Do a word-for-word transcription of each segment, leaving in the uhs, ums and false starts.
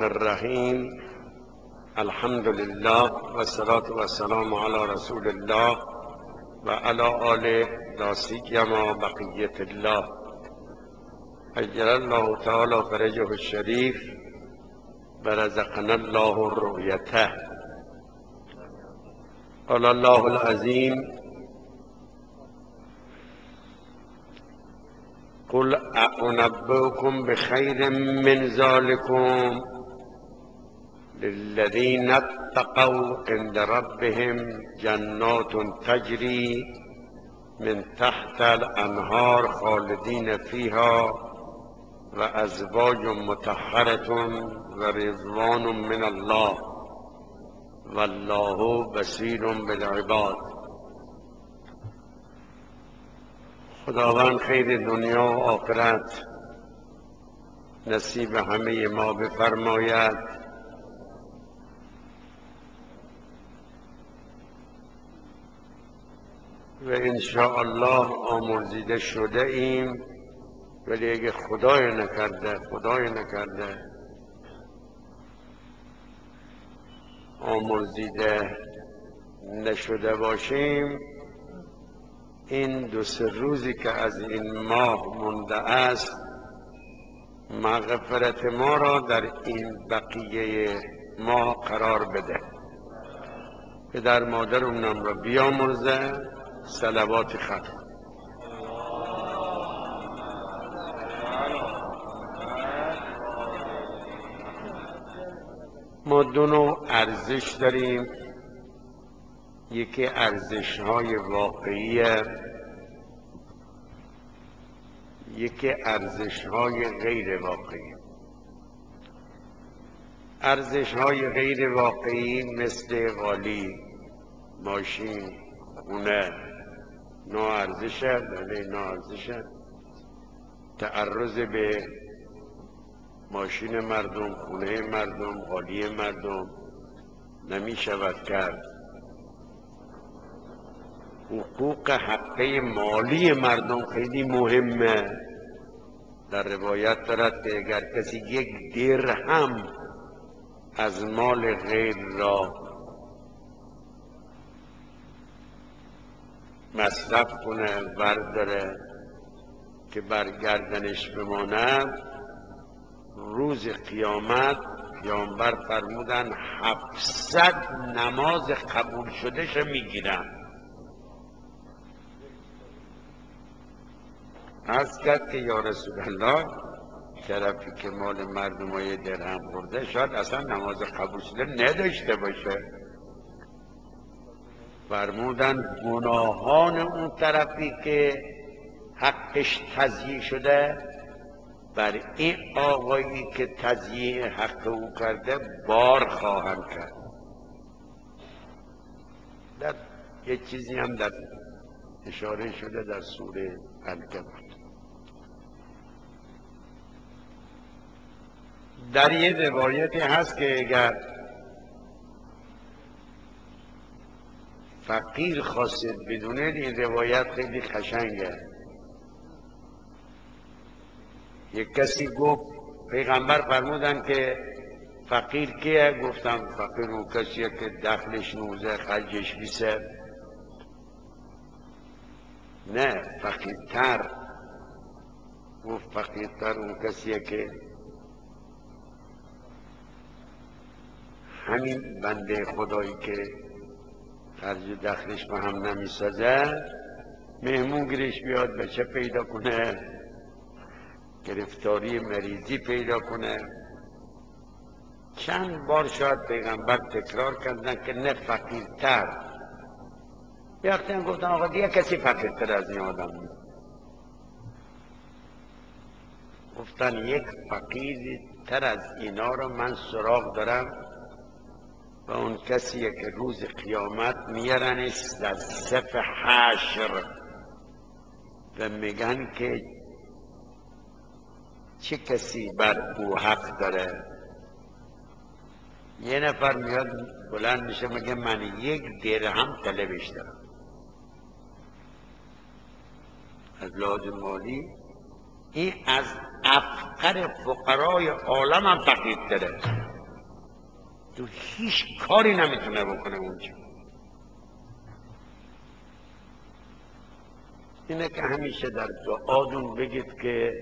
الرحمن الرحیم. الحمد لله و الصلاة و السلام علی رسول الله و علی آله لا سیما بقیة الله عجل الله تعالی فرجه الشریف و رزقنا الله الرؤیته. قال الله العظیم: قل أنبئكم بخير من ذلكم للذين اتقوا عند ربهم جنات تجري من تحت الأنهار خالدين فيها وأزواج مطهرة ورضوان من الله والله بصیر بالعباد. خداوند خیر دنیا و آخرت نصیب همه ما بفرماید. و انشاءالله آمرزیده شده ایم، ولی اگه خدای نکرده خدای نکرده آمرزیده نشده باشیم، این دو سه روزی که از این ماه مونده است مغفرت ما را در این بقیه ماه قرار بده. پدر مادرمونم را بیامرزه. صلوات ختم. ما دو نوع ارزش داریم، یکی ارزش های واقعیه، یکی ارزش های غیر واقعی. ارزش های غیر واقعی مثل قالی، ماشین، خونه، نوع ارزشه، بله نوع ارزشه. تعرض به ماشین مردم، خونه مردم، قالی مردم نمی شود کرد. حقوق حقه مالی مردم خیلی مهمه. در روایت دارد که اگر کسی یک درهم از مال غیر را مصرف کنه، برداره که برگردنش بماند، روز قیامت پیامبر فرمودن هفتصد نماز قبول شدهش میگیرن. عرض کرد که یا رسول الله، طرفی که مال مردم های درهم خورده شاید اصلا نماز قبول شده نداشته باشه. فرمودن گناهان اون طرفی که حقش تضییع شده بر این آقایی که تضییع حق او کرده بار خواهند کرد. در یه چیزی هم در اشاره شده در سوره عنکبوت. در یه روایتی هست که اگر فقیر خواستید بدونید، این روایت خیلی قشنگه. یک کسی گفت، پیغمبر فرمودن که فقیر کیه؟ گفتم فقیر اون کسیه که دخلش نوزه، خرجش بیسه. نه، فقیرتر. گفت فقیرتر اون کسیه که همین بنده خدایی که خرج و دخلش به هم نمیسازه، مهمون گیرش بیاد بچه پیدا کنه، گرفتاری مریضی پیدا کنه. چند بار شاید پیغمبر تکرار کردن که نه فقیرتر. یه وقتی هم گفتن آقا دیگه کسی فقیرتر از این آدم نیست. گفتن یک فقیرتر از اینا رو من سراغ دارم و اون کسیه که روز قیامت میارنش در صف حشر و میگن که چه کسی بر او حق داره. یه نفر میاد بلند میشه میگه من یک درهم طلبش دارم از لحاظ مالی. این از افقر فقرای عالم هم فقیر داره. تو هیچ کاری نمیتونه بکنه اونجا. اینه که همیشه در دعاتون بگید که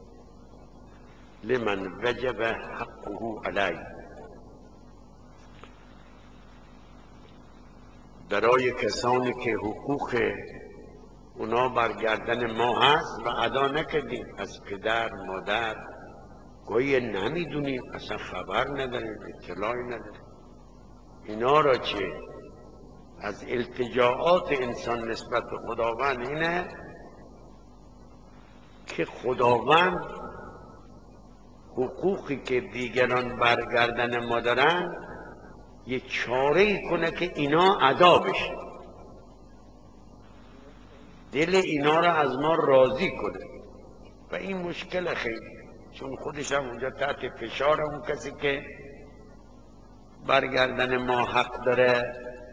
لمن وجب حقه علی، برای کسانی که حقوق اونا برگردن ما هست و ادا نکردیم، از پدر مادر گاهی نمیدونیم، اصلا خبر نداریم، اطلاعی نداریم. اینا را چه؟ از التجاعات انسان نسبت به خداوند اینه که خداوند حقوقی که دیگران برگردن ما دارن یه چاره ای کنه که اینا ادا بشه، دل اینا را از ما راضی کنه. و این مشکل خیلی، چون خودش هم اونجا تحت فشار اون کسی که برگردن ما حق داره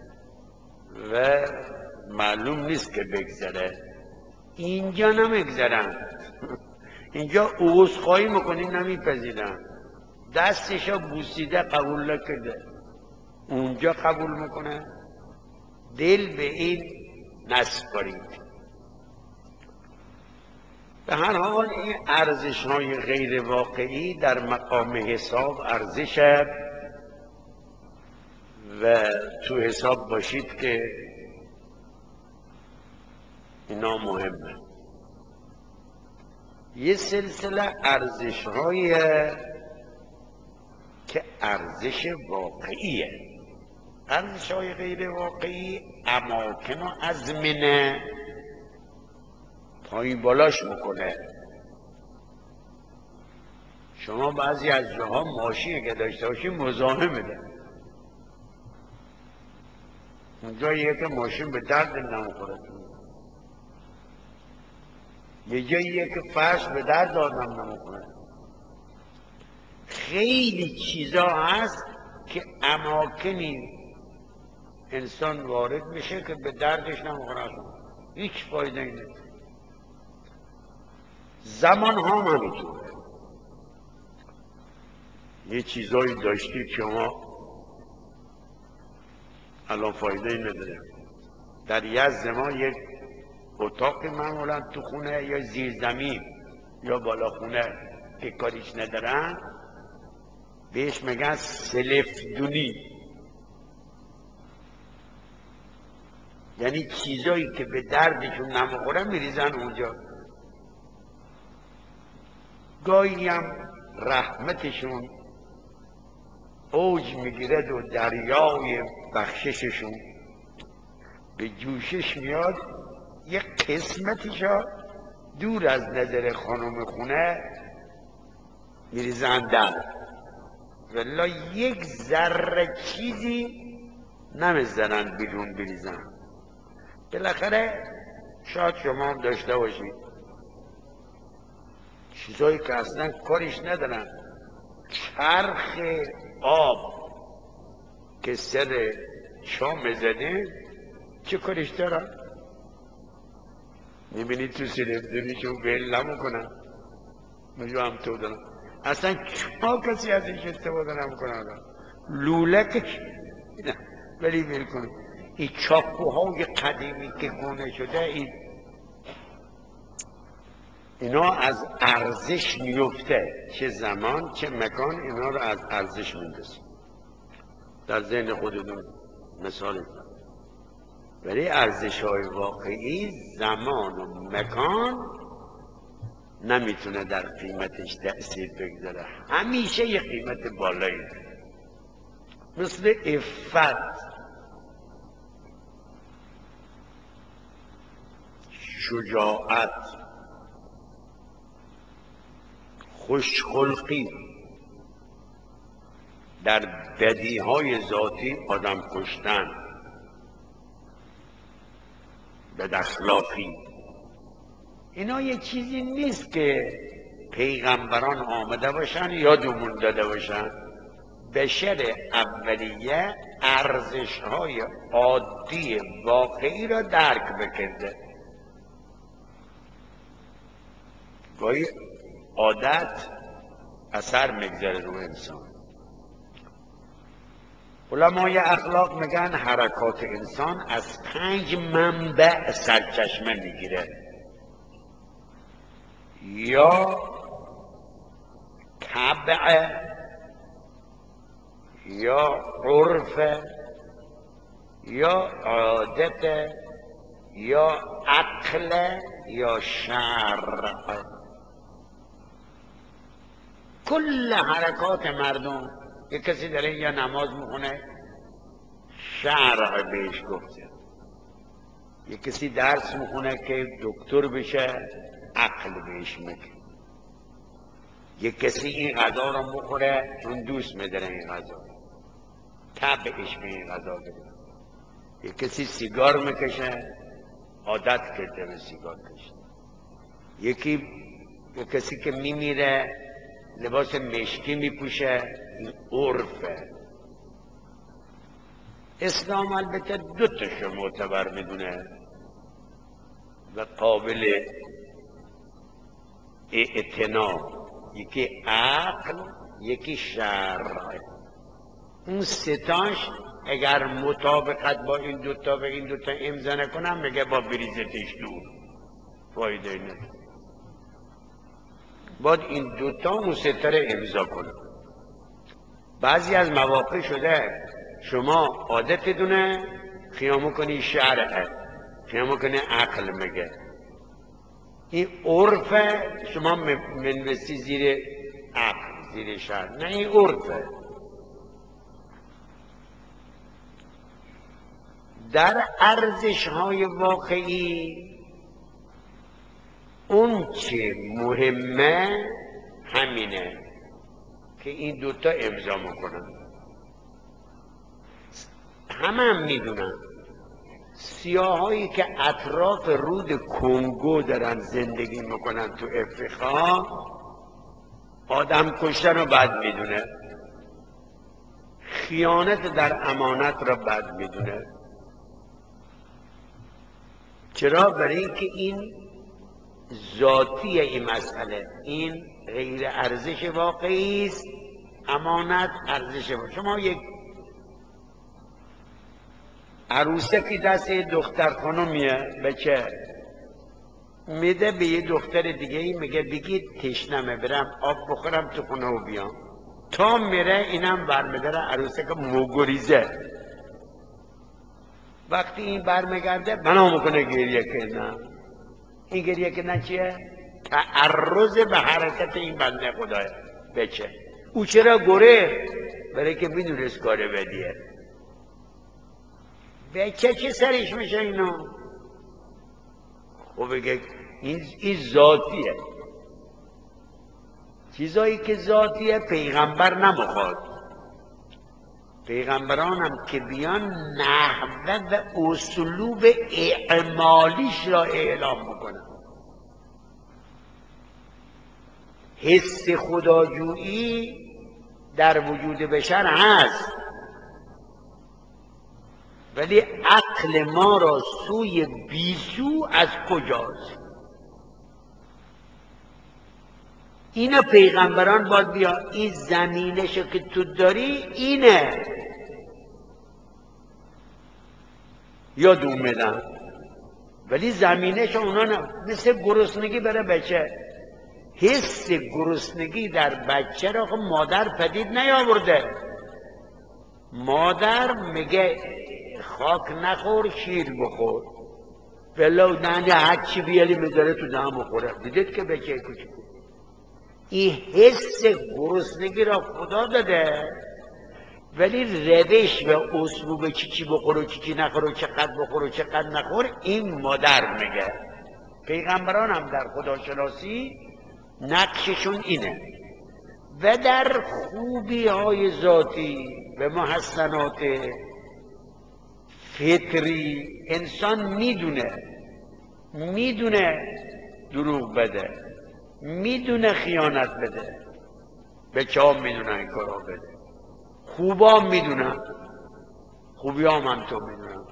و معلوم نیست که بگذره. اینجا نمیگذرن، اینجا عذرخواهی میکنیم نمیپذیرن، دستشا بوسیده قبول نکرده، اونجا قبول میکنه. دل به این نسپارید. به هر حال این ارزش های غیر واقعی در مقام حساب ارزشه و تو حساب باشید که اینا مهمه. یه سلسله ارزش های که ارزش واقعیه. ارزش های غیر واقعی اماکن و ازمنه پایین بالاش میکنه. شما بعضی از جاها ماشین که داشته باشی مزاحم میده، اونجا یک ماشین به درد نمیخوره، یه جاییه که فرش به درد آدم نمیخوره. خیلی چیزا هست که اماکنی انسان وارد میشه که به دردش نمیخوره، هیچ فایده ای نیست. زمان ها هم همینطوره. یه چیزایی داشتید شما الان فایده ای نداره. در یزد ما یک اتاق معمولا تو خونه یا زیر زمین یا بالا خونه که کاریش ندارن بهش میگن سلفدونی، یعنی چیزایی که به دردشون نمیخوره میریزن اونجا. گاهی هم رحمتشون اوج میگیرد و دریای بخشششون به جوشش میاد، یک قسمتشا دور از نظر خانم خونه میریزن در، ولی یک ذره چیزی نمیزنن بیرون بریزن. بالاخره شاید شما هم داشته باشید چیزایی که اصلا کارش ندارن. چرخ آب که سر شام زده چه کارش دارن؟ میبینید تو سلفدونیشون ول نمیکنن، مجو هم تو دارن، اصلا چما کسی ازش استفاده نمیکنن. لولکش نه ولی ول کنید. این چاقوهای قدیمی که گونه شده این اینا از ارزش میفته، چه زمان چه مکان اینا رو از ارزش میندازه. در ذهن خودتون مثال بزنید. ولی ارزش های واقعی زمان و مکان نمیتونه در قیمتش تأثیر بگذاره، همیشه یه قیمت بالایی داره. مثل عفت، شجاعت، خوشخلقی، در بدیهای ذاتی آدم کشتن، بداخلاقی، اینا یه چیزی نیست که پیغمبران آمده باشن یادمون داده باشن. بشر اولیه ارزش های عادی واقعی را درک بکرده. گاهی عادت اثر میگذاره رو انسان. علمای اخلاق میگن حرکات انسان از پنج منبع سرچشمه میگیره: یا طبع، یا عرف، یا عادت، یا عقل، یا شرع. کل حرکات مردم، یک کسی داره یا نماز میخونه شرع بهش گفته، یک کسی درس میخونه که دکتر بشه عقل بهش میگه، یک کسی این غذا رو بخوره چون دوست میداره این غذا، طبعش به این غذا بده. یک کسی سیگار میکشه عادت کرده به سیگار کشید. یکی یک کسی که میمیره لباس مشکی میپوشه، این عرفه. اسلام البته دو تاشو معتبر میدونه و قابل اعتنا، یکی عقل، یکی شرع. اون ستاش اگر مطابقت با این دوتا و این دوتا امضا نکنم میگه با بریزتش دور، فایده نداره. باید این دوتا اون ستاره امضا کنه. بعضی از مواقع شده شما عادتتونه خیامو کنی شرعه، خیامو کنی عقل میگه، این عرفه شما منوستی زیر عقل زیر شرع، نه این عرفه. در ارزش های واقعی اون چه مهمه همینه که این دوتا امضا میکنن. همه هم میدونن سیاهایی که اطراف رود کنگو دارن زندگی میکنن تو افریقا آدم کشتن رو بد میدونه، خیانت در امانت رو بد میدونه. چرا؟ برای اینکه این ذاتی این مسئله، این غیر ارزش واقعی است، امانت ارزش واقعی. شما یک عروسکی دست دختر خانومیه بچه میده به یه دختر دیگه ای، میگه بگید تشنمه برم آب بخورم تو خونه و بیام، تا میره اینم برمیداره عروسک مگریزه. وقتی این برمیگرده بنا میکنه گریه که نه، این گریه که نه چیه؟ تعرض به حرکت این بنده خداه بچه. او چرا گره؟ برای که میدونست کار بدیه. بچه چه سرش میشه اینو؟ خب بگه این, این ذاتیه. چیزایی که ذاتیه پیغمبر نمیخواد. پیغمبران هم که بیان نحوه و اسلوب اعمالیش را اعلام میکنن. حس خداجویی در وجود بشر هست، ولی عقل ما را سوی بیسو از کجاست؟ اینو پیغمبران باید بیا این زمینشو که تو داری اینه یادون میدن، ولی زمینش اونا نه. مثل گرسنگی برای بچه، حس گرسنگی در بچه را خب مادر پدید نیاورده. مادر میگه خاک نخور شیر بخور، بلا نه هر چی بیالی میذاره تو دهن بخوره. دیدید که بچه کوچیک این حس گرسنگی را خدا داده، ولی روش و اسلوب چی چی بخور و چی چی نخور و چقدر بخور و چقدر نخور این مادر میگه. پیغمبران هم در خداشناسی نقششون اینه و در خوبی های ذاتی و محسنات فطری انسان میدونه میدونه دروغ بده، میدونه خیانت بده. بچه ها میدونن این کارا بده، خوبا میدونن، خوبی هم هم تو میدونن.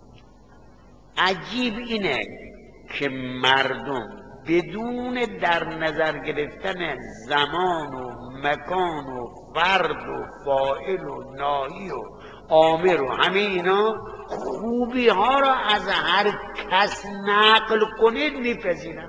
عجیب اینه که مردم بدون در نظر گرفتن زمان و مکان و فرد و فاعل و ناهی و آمر و همه اینا خوبی ها را از هر کس نقل کنید میپذیرن.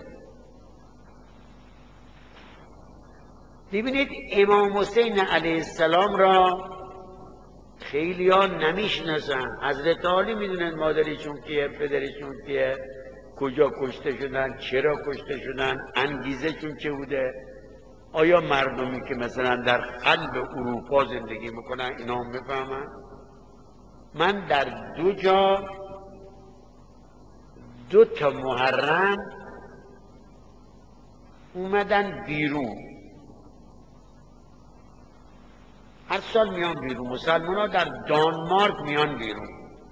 ببینید امام حسین علیه السلام را خیلی ها نمیشناسن. حضرت علی میدونن مادرشون کیه، پدرشون کیه، کجا کشته شدن، چرا کشته شدن، انگیزشون چه بوده. آیا مردمی که مثلا در قلب اروپا زندگی میکنن اینا هم میفهمن؟ من در دو جا دو تا محرم اومدن بیرون، هر سال میان بیرون، مسلمان ها در دانمارک میان بیرون.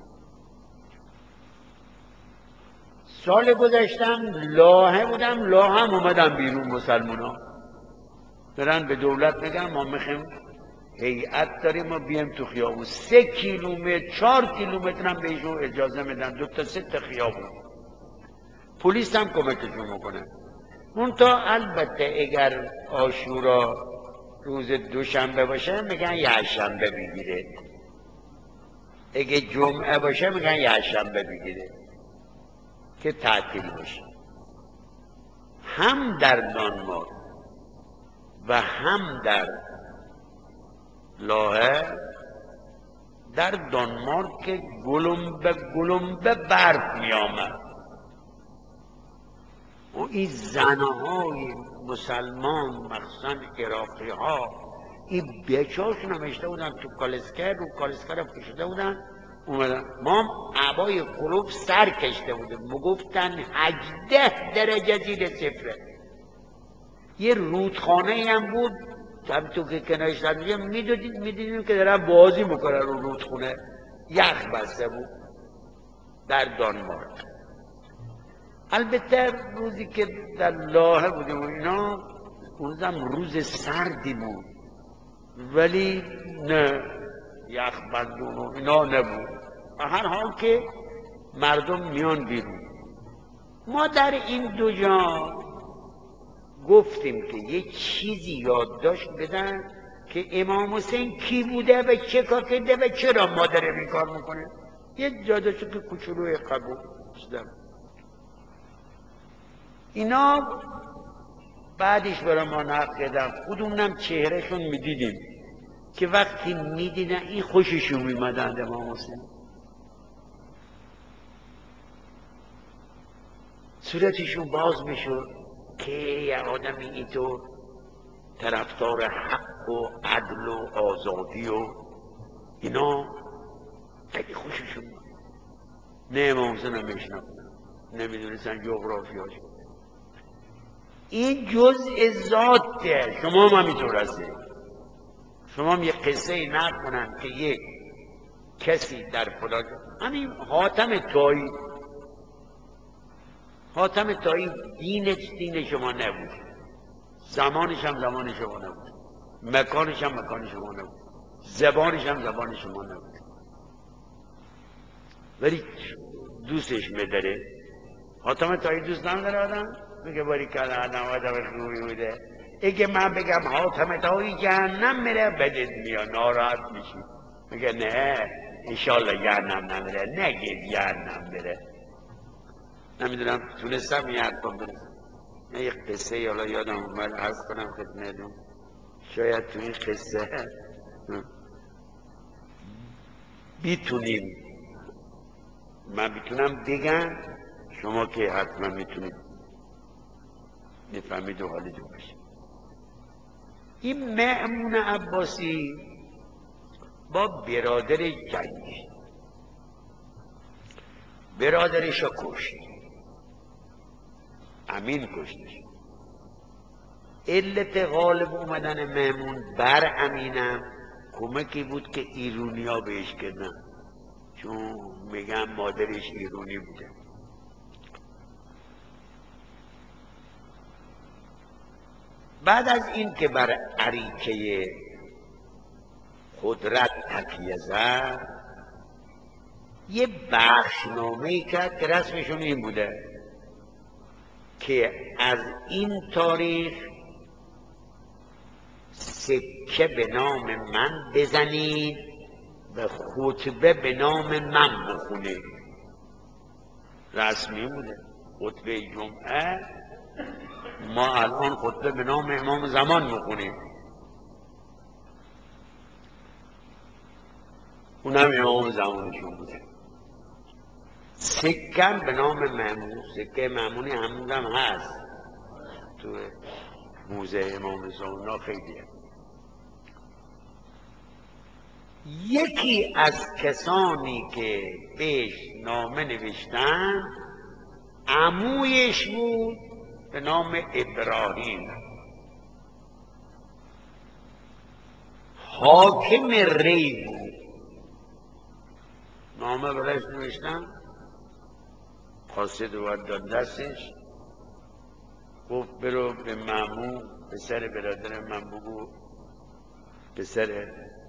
سال گذشتم لاهه بودم، لاهه هم اومدن بیرون مسلمان ها، برن به دولت بگن ما میخوایم هیئت داریم ما بیم تو خیابون. سه کیلومتر چهار کیلومتر هم بهشون اجازه میدن، دو تا سه تا خیابون. پلیس هم کمکشون میکنه. منتها البته اگر عاشورا روز دوشنبه باشه میگن یه شنبه بگیره، اگه جمعه باشه میگن یه شنبه بگیره که تعطیل باشه. هم در دانمارک و هم در لاهه، در دانمارک که گلنبه گلنبه برف می آمد و این زنهای مسلمان مخصوصا عراقی ها این بچه‌هاشون نمیشته بودن تو کالسکه، رو کالسکه رو پوشیده بودن اومدن. ما عبای قلوب سر کشته بودیم، میگفتن هجده درجه زیر صفره. یه رودخانه هم بود هم تو که کنارش رد میشه میدیدیم میدیدیم که دارن بازی میکنن رو رودخونه، یخ بسته بود در دانمارک. البته روزی که در لاهه بودیم و اینا اونزم روز سردی بود ولی نه یخ بندون و اینا نبود. هر حال که مردم میان بیرون. ما در این دو جا گفتیم که یه چیزی یادداشت بدن که امام حسین کی بوده و چه کار کرده و چرا مادر این کار میکنه. یه یادداشت که کوچولوی قبول شدم اینا بعدش برای ما نقل کردن. خودمونم چهرهشون میدیدیم که وقتی میدیدن این خوششون میمدن امام حسین، صورتشون باز میشد که یه آدمی اینطور طرفدار حق و عدل و آزادی و اینا خیلی خوششون میاد. نه امام حسین هم میشناختن، نمیدونستن جغرافیاش. این جزء ذاته. شما هم همینطور هستی. شما هم یه قصه ای نکنن که یک کسی در فلان همین حاتم طایی حاتم طایی دینش دین شما نبود، زمانش هم زمان شما نبود، مکانش هم مکان شما نبود، زبانش هم زبان شما نبود، ولی دوستش میداره. حاتم طایی دوست نداره آدم؟ میگه باری که آدم آدم خوبی بوده. اگه من بگم حاتم طایی جهنم میره بدت میاد ناراحت میشی. میگه نه انشالله جهنم نمیره. نگید جهنم بره. نمیدونم تونستم یه حرفم برسم. من یه قصه یالا یادم اومد عرض کنم خدمتتون. شاید تو این قصه بیتونیم من بیتونم بگم، شما که حتما میتونید میفهمید و حالی جو باشید. این مأمون عباسی با برادر جنگی برادرش رو کشت، امین کشتش. علت غالب اومدن مأمون بر امینم کمکی بود که ایرونیا بهش کردن، چون میگن مادرش ایرونی بوده. بعد از این که بر اریکه قدرت تکیه زد یه بخشنامه‌ای کرد که رسمشون این بوده که از این تاریخ سکه به نام من بزنید و خطبه به نام من بخونید. رسمی بوده خطبه جمعه، ما الان خطبه به نام امام زمان میخونیم، اونم امام زمانشون بوده. سکه به نام مأمون، سکه مأمونی همون هم هست تو موزه امام زمان خیلیه. یکی از کسانی که بهش نامه نوشتن عمویش بود به نام ابراهیم، حاکم ری بود. نامه برایش نوشتن، قاصد رو داد دستش، گفت برو به مأمون پسر برادر من بگو، پسر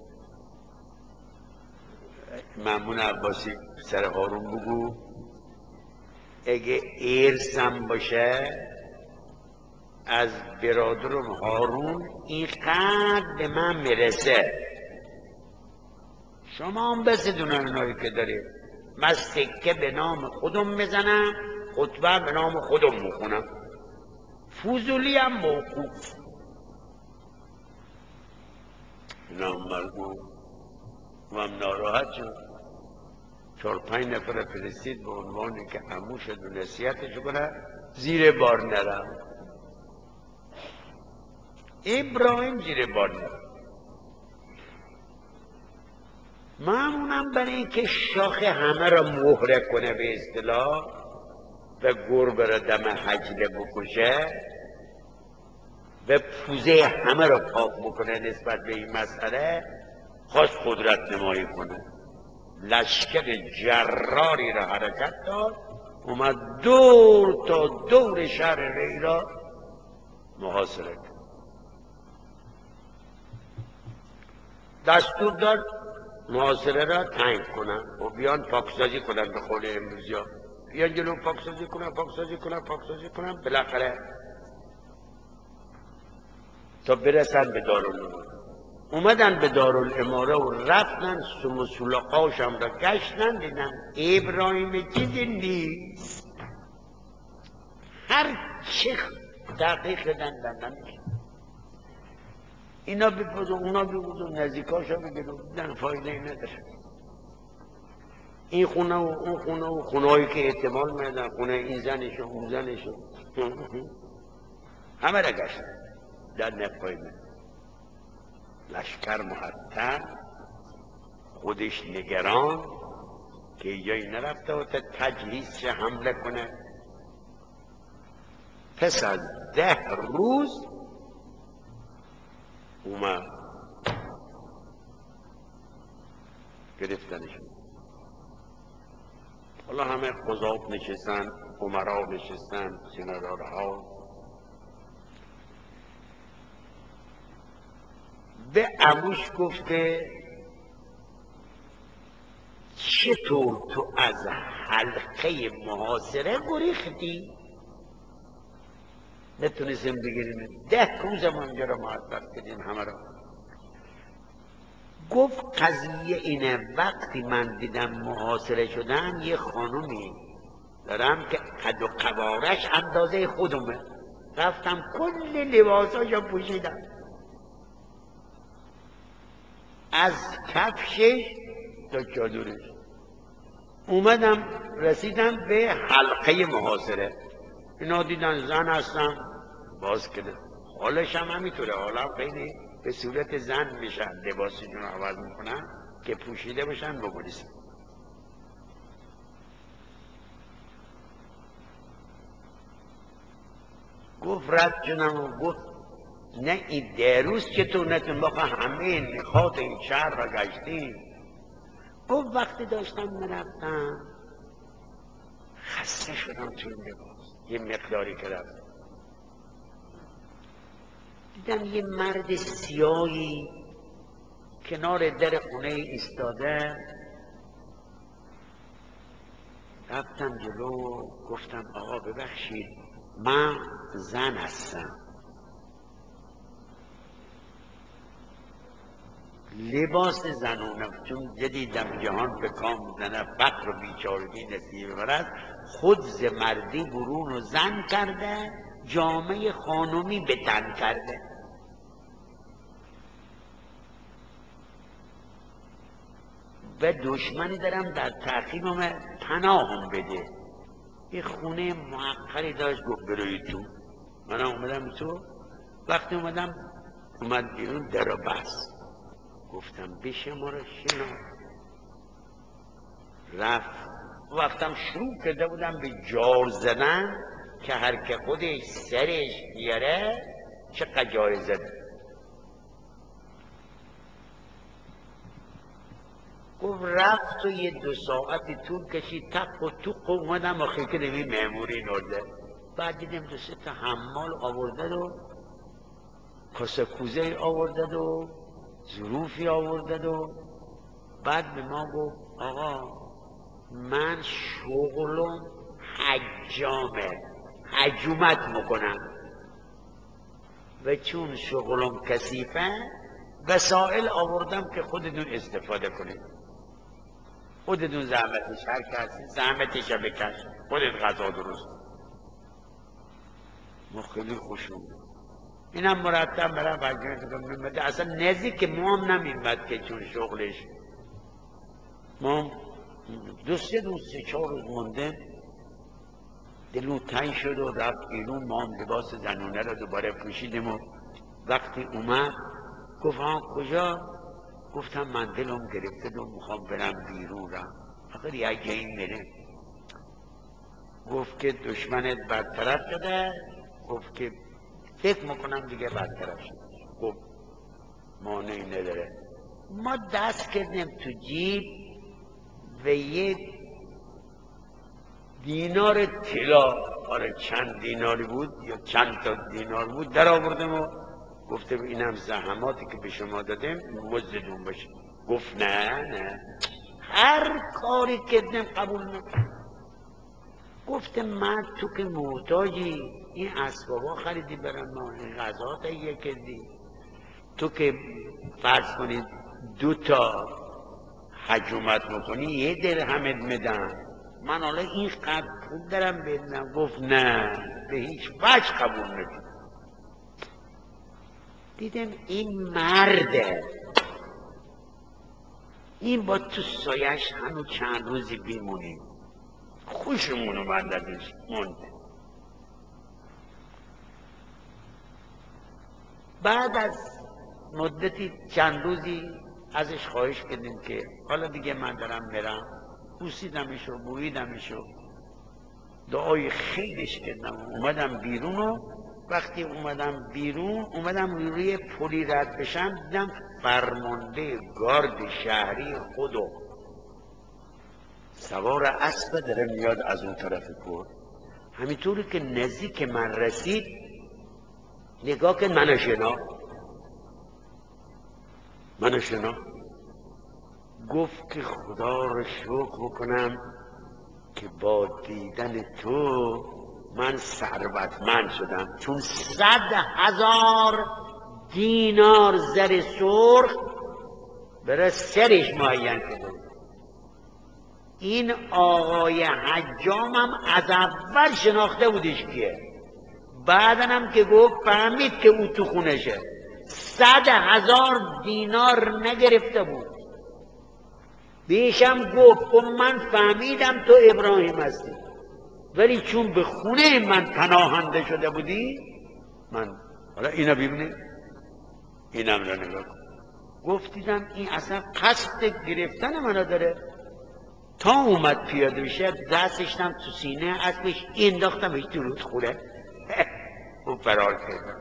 مأمون عباسی پسر هارون بگو اگه ارثم باشه از برادرم هارون اینقدر به من میرسه، شما هم بسیدونن اونایی که دارید، من سکه به نام خودم میزنم، خطبه به نام خودم میخونم، فوزولی هم موقوف. اینا هم مرگو و هم ناراحت شد، چهار پنج نفر فرستید به عنوانی که عمو شد و نصیحتش کنه، زیر بار نرم. ابراهیم زیر بار نرم. معمونم برای اینکه شاخ همه را مهره کنه به اصطلاح و گربه را دم حجله بکشه و پوزه همه را پاک بکنه نسبت به این مسئله، خواست قدرت نمایی کنه. لشکر جراری را حرکت داد، اومد دور تا دور شهر ری را محاصره کرد. دستور داد محاصره را تنگ کنن و بیان پاکسازی کنن به قول امروزی ها، بیان جلو پاکسازی کنن پاکسازی کنن پاکسازی کنن بالاخره تا برسن به دارالاماره. اومدن به دارالاماره و رفتن سمسولقاشم را گشتن، دیدن ابراهیم چیزی نیست، هر چه تحقیق کردن دندن اینا بپرد و اونا بپرد و نزدیکاش ها بگیر و دیدن فایده ای نداره. این خونه و اون خونه و خونه هایی که احتمال میدن خونه این زنش و اون زنش و همه را گشتن در نفایده. لشکر معطل، خودش نگران که جایی نرفته و تا تجهیز چه حمله کنه. پس از ده روز اومد گرفتنشون. حالا همه قضات نشستن، عمرا نشستن، سنرارها. به عموش گفته چطور تو از حلقه محاصره گریختی؟ نتونستیم بگیریم، ده روز ما اینجا را معطل کردیم همه را. گفت قضیه اینه، وقتی من دیدم محاصره شدن یه خانومی دارم که قد و قوارش اندازه خودمه، رفتم کل لباساشو پوشیدم، از کفشش تا چادرش، اومدم رسیدم به حلقه محاصره. اینا دیدن زن هستم باز کردن، حالش هم همینطوره، حالا خیلی به صورت زن میشن، لباسشون رو عوض میکنن که پوشیده باشن بگریزن. گفت رد شدم و گفت نه این دیروز چطور نتون بخوا همه نخات این شهر را گشتیم. گفت وقتی داشتم میرفتم خسته شدم توی لباس، یه مقداری که رفتم دیدم یه مرد سیاهی کنار در خونه ایستاده، رفتم جلو گفتم آقا ببخشید من زن هستم. لباس زنونه، چون جدیدم جهان به کام زنه فقر و بیچارگی نتیجه ببرد، خود ز مردی برون و زن کرده، جامعه خانومی به تن کرده. و دشمنی دارم در تعقیبم پناهم بده. یه خونه محقری داشت، گفت بروی تو. منم اومدم تو. وقتی اومدم اومد بیرون در رو بست. گفتم بشه ما رو شنا. رفت. وقتم شروع کرده بودم به جار زدن که هر که خودش سرش بیاره چقدر جایزه ده. گفت رفت و یه دو ساعتی طول کشید، تق و توق اومدم و خیلی که نمی مهموری نرده. بعد دیدم دو سه تا حمال آورده و کاسه کوزه آورده و ظروفی آورده و بعد به ما گفت آقا من شغلم حجامه، حجومت میکنم و چون شغلم کثیفه وسائل آوردم که خودتون استفاده کنید، خودتون زحمتش هر کسی زحمتش بکش، خودت غذا درست. ما خیلی خوشم اینم مرتب برم وجه میمده، اصلا نزدیک ما هم نمیمد که چون شغلش. ما دو سه روز سه چهار روز مونده دلون تنگ شد و رفت بیرون. ما هم لباس زنونه رو دوباره پوشیدیم و وقتی اومد گفت ها کجا؟ گفتم من دلم گرفته و میخوام برم بیرون. رم آخر یک این میره. گفت که دشمنت برطرف شده؟ گفت که فکر میکنم دیگه برطرف شده. گفت مانعی نداره. ما دست کردیم تو جیب و یه دینار طلا، آره چند دیناری بود یا چند تا دینار بود، در آوردم و گفتم اینم زحماتی که به شما دادم مزدون باشه. گفت نه نه هر کاری کردم قبول نکنم. گفتم من تو که محتاجی، این اسبابا خریدی برای ما، این غذا تهیه کردی، تو که فرض کنید دو تا حجومت میکنی یه درهمت میدم، من حالا این قدر پول دارم بدم. گفت نه به هیچ وجه قبول نکنم. دیدم این مرده، این با تو سایش هنو چند روزی بیمونیم. خوشمون اومد ازش مونده. بعد از مدتی چند روزی ازش خواهش کردیم که حالا دیگه من دارم میرم. بوسیدمش و بویدمش و دعای خیلیش کردم. اومدم بیرون و وقتی اومدم بیرون اومدم روی پلی رد بشم دیدم فرمانده گارد شهری خودو سوار اسب داره میاد از اون طرف کوه. همینطوری که نزدیک من رسید نگاه کن، منو شنا منو شنا گفت که خدا رو شکر بکنم که با دیدن تو من ثروتمند شدم، چون صد هزار دینار زر سرخ برای سرش معین کرده. این آقای حجامم از اول شناخته بودش کیه. بعدنم که گفت فهمید که او تو خونشه، صد هزار دینار نگرفته بود. بیشم گفت من فهمیدم تو ابراهیم هستی، ولی چون به خونه من پناهنده شده بودی من. حالا اینا ببینید، اینم را نگاه کن. گفت دیدم این اصلا قصد گرفتن منو داره. تا اومد پیاده بشه دستشتم تو سینه اسبش انداختمش تو رودخونه و فرار کردم.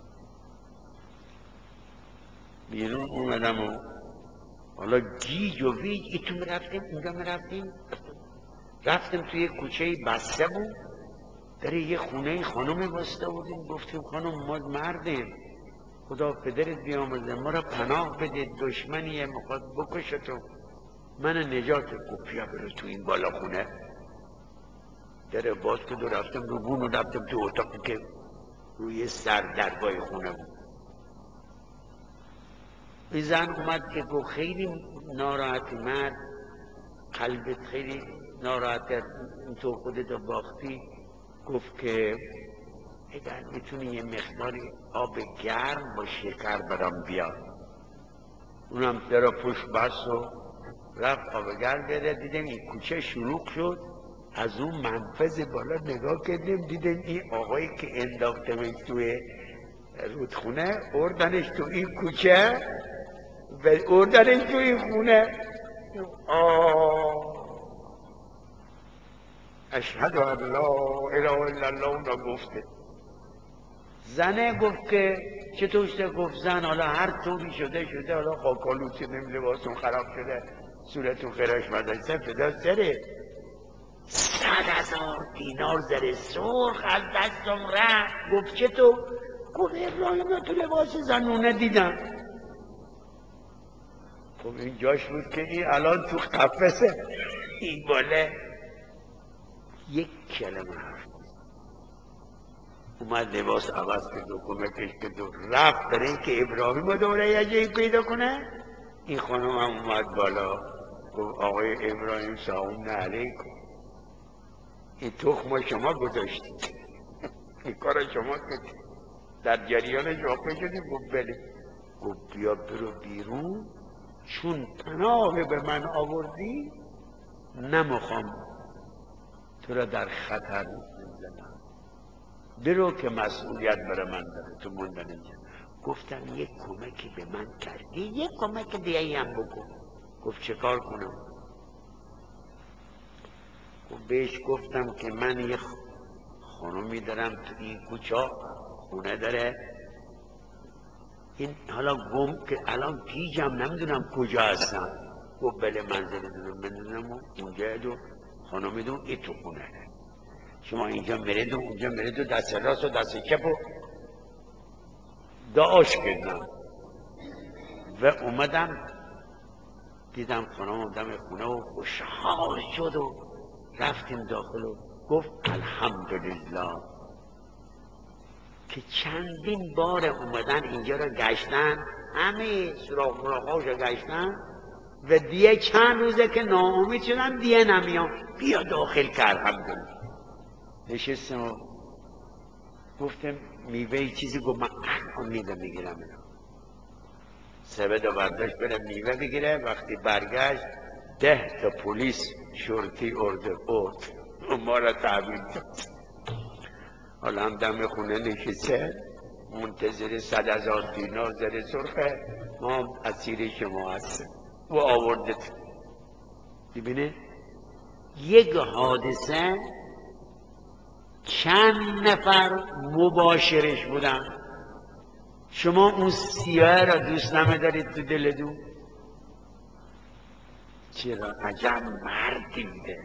بیرون اومدم و حالا گیج و ویج ایتو میرفتیم اونجا میرفتیم. رفتیم توی یه کوچه بسته بود، در یه خونه خانم بسته بودیم. گفتیم خانم ما مردیم، خدا پدرت بیامرزه، ما را پناه بده، دشمنیه میخواد بکشتو، من نجات. گفت بیا برو تو این بالا خونه. در باز که دو رفتم رو بون و رفتم تو اتاقی که روی سر درگاه خونه بود. این زن اومد که گفت خیلی ناراحتی مرد، قلبت خیلی ناراحته، تو خودتو باختی. گفت که اگر میتونی یه مقداری آب گرم با شکر برام بیار. اونم در پشت بست و رفت آب گرم بیاره. دیدم این کوچه شلوغ شد، از اون منفذ بالا نگاه کردیم دیدم این آقایی که انداختمش توی رودخونه اردنش تو این کوچه و اردنش تو این خونه. آه اشهد ان لا اله الا الله اونو گفته. زنه گفت که چطور شده؟ گفت زن حالا هر طوری شده شده، حالا خاکالوچه نیم لباسون خراب شده، صورتون خراش مدرسه فدا سره، صد هزار دینار زر سرخ از دستم رفت. گفت چطور؟ گفت ابراهیم تو لباس زنونه دیدم. خب این جاش بود که این الان تو قفسه این باله. یک کلمه حرف اومد لباس عوض کرد و کمکش کرد و رفت برای اینکه ابراهیم رو دوره یه جایی پیدا کنه. این خانم هم اومد بالا گفت آقای ابراهیم سلام علیکم، این تخم شما گذاشتید، این کار شما کردید، در جریانش واقع شدید؟ گفت بله. گفت بیا برو بیرون، چون پناه به من آوردی نمیخوام تو را در خطر بزنم، برو که مسئولیت برای من داره تو موندن اینجا. گفتم یک کمکی به من کردی، یک کمک دیگه هم بکن. گفت چه کار کنم؟ گفت بهش گفتم که من یه خانومی دارم تو این کوچه خونه داره، این حالا گم که الان گیجم نمیدونم کجا هستم. گفت بله منزل دونم میدونم و اونجا دو خانومی دون ای تو خونه، شما اینجا مرید و اونجا مرید و دست راست و دست چپ و دعاش کردم و اومدم دیدم خانم دم خونه و خوشحال شد و رفتیم داخل و گفت الحمدلله که چندین بار اومدن اینجا را گشتن، همه سراغ مراغاش را گشتن و دیگه چند روزه که ناامید شدن دیگه نمیام، بیا داخل که الحمدلله. نشستم و گفتم میوه چیزی، گفت من الان میوه میگیرم. سبد و برداشت بره میوه بگیره. وقتی برگشت ده تا پلیس شرطی ارده برد ما را تحویل داد. حالا هم دم خونه نشسته منتظر صد هزار دینار زر سرخه، ما هم اسیر شما هستیم و آوردت. ببینه یک حادثه چند نفر مباشرش بودن. شما اون سیاه را دوست نمیدارید تو دلتون؟ چرا؟ عجب مردی بوده.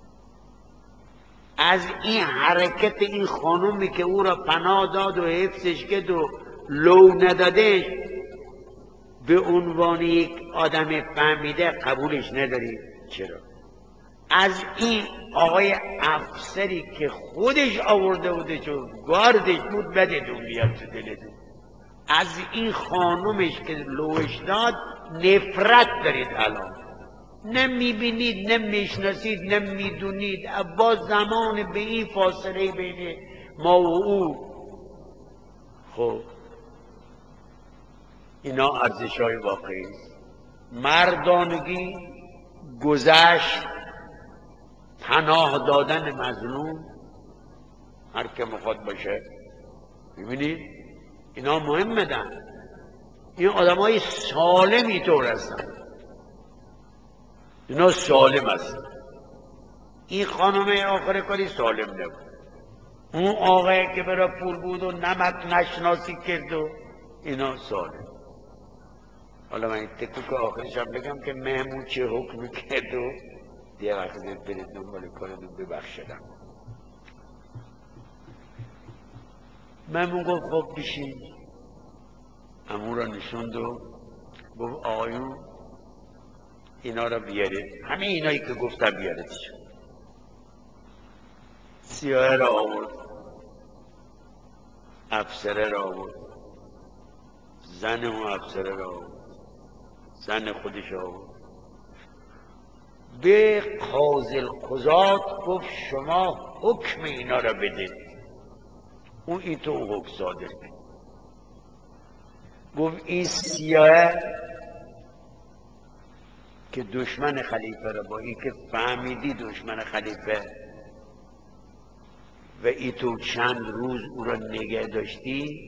از این حرکت این خانومی که او را پناه داد و حفظش کرد و لو ندادش به عنوان یک آدم فهمیده قبولش نداری؟ چرا؟ از این آقای افسری که خودش آورده بوده چون گاردش بود بدتون بیاد تو دلتون. از این خانومش که لوش داد نفرت دارید الان، نمیبینید، نمیشناسید، نمیدونید. با زمان به این فاصله بین ما و او. خب اینا ارزش های واقعی است. مردانگی، گذشت، پناه دادن مظلوم، هر که مخواد باشه. ببینید اینا مهم دن. این آدم های سالمی طور هستن، اینا سالم هستن. این خانم آخر کاری سالم نبود. اون آقای که برای پول بود و نمک نشناسی کرد و اینا سالم. حالا من این تکو که آخرش هم بگم که مهمون چه حکمی کرد و دیگه وقتی برید دنبال کارتون ببخشدم. مهمون گفت خب بشین. امون را نشوند و گفت آقایون اینا را بیارید، همه اینایی که گفتم بیاریدش. سیاه را آورد، افسره را آورد، زن اون افسره را آورد، زن خودش آورد به قاضی القضات گفت شما حکم اینا را بده. اون این تو حکم صادر کرد، گفت این سیاه که دشمن خلیفه را با این که فهمیدی دشمن خلیفه و ای تو چند روز او را نگه داشتی،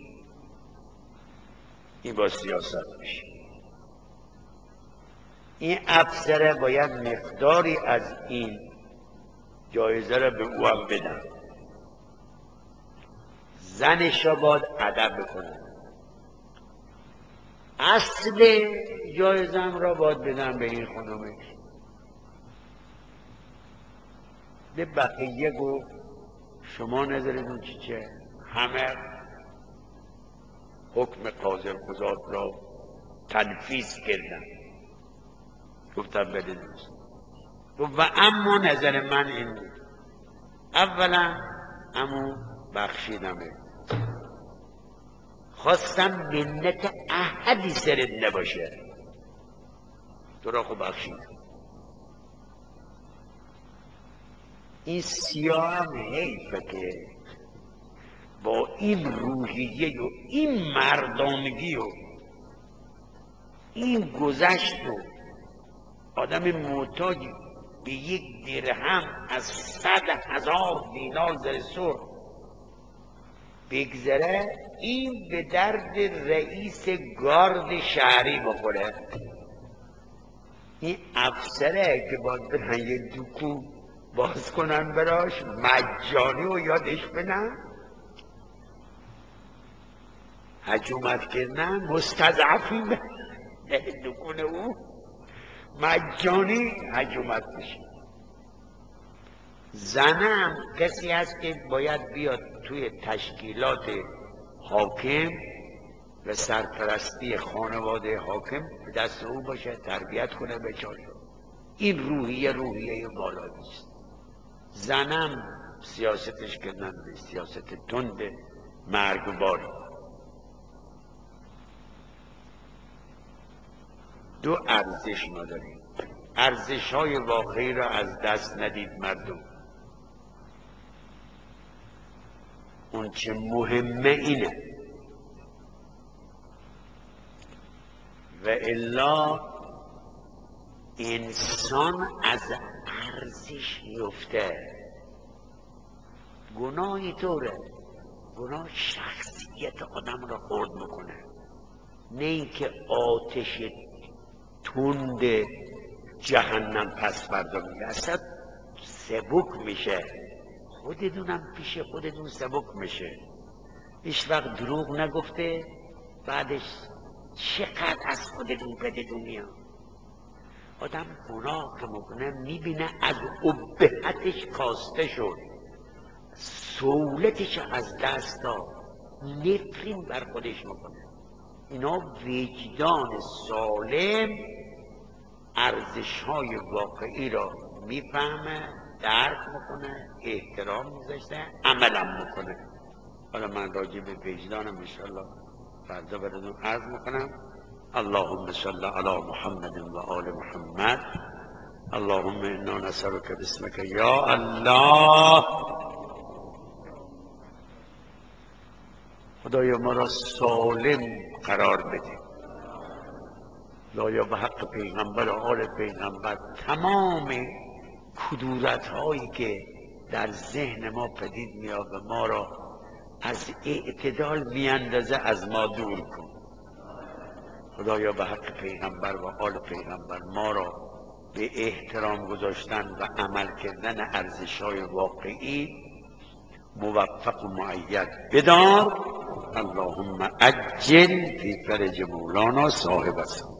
این با سیاست میشه. این افسره باید مقداری از این جایزه را به او هم بدن. زنش را باید ادب بکنن. اصل جایزم را باید بدن به این خانمش. به بقیه گفت شما نظرتون چی چه؟ همه حکم قاضی القضات را تنفیذ کردن. گفتم بده دوست. گفت و اما نظر من این بود، اولا امو بخشیدمه، خواستم منت احدی سرت نباشه، تو را خوب بخشید. این سیاه هم حیفه که با این روحیه و این مردانگی و این گذشت و آدم محتاج به یک درهم از صد هزار دینار زر سرخ بگذره، این به درد رئیس گارد شهری بخوره. این افسره که باید برن یه دکون باز کنن براش مجانی و یادش بدن، هجومت کردن مستضعفین به دکون او مجانی هجومت بشه. زنم کسی هست که باید بیاد توی تشکیلات حاکم و سرپرستی خانواده حاکم به دست او باشه، تربیت کنه بچاره. این روحیه روحیه بالایی است. زنم سیاستش کردن به سیاست تند مرگباری. دو ارزش ما داریم، ارزش های واقعی را از دست ندید مردم. اون چه مهمه اینه و الا انسان از ارزش میفته. گناهی طوره، گناه شخصیت آدم را خرد میکنه، نه اینکه آتش تند جهنم پس فردا میگه اصلا سبک میشه. خودتونم پیش خودتون سبک میشه. هیچ وقت دروغ نگفته بعدش چقدر از خودتون بدتون میاد. آدم گناه که میکنه میبینه از ابهتش کاسته شد، سهولتش از دست داد، نفرین بر خودش میکنه. اینا وجدان سالم ارزش‌های واقعی را میفهمه، درک میکنه، احترام میذاشته، عملم میکنه. حالا من راجع به وجدانم انشاءالله فردا براتون عرض میکنم. اللهم صل علی محمد و آل محمد. اللهم انا نسألك باسمك یا الله. خدایا ما را سالم قرار بده. خدایا به حق پیغمبر و آل پیغمبر تمام کدورت هایی که در ذهن ما پدید میاد و ما را از اعتدال میاندازه از ما دور کن. خدایا به حق پیغمبر و آل پیغمبر ما را به احترام گذاشتن و عمل کردن ارزش های واقعی موفق و مؤید بدار. اللهم عجل فی فرج مولانا صاحب السلام.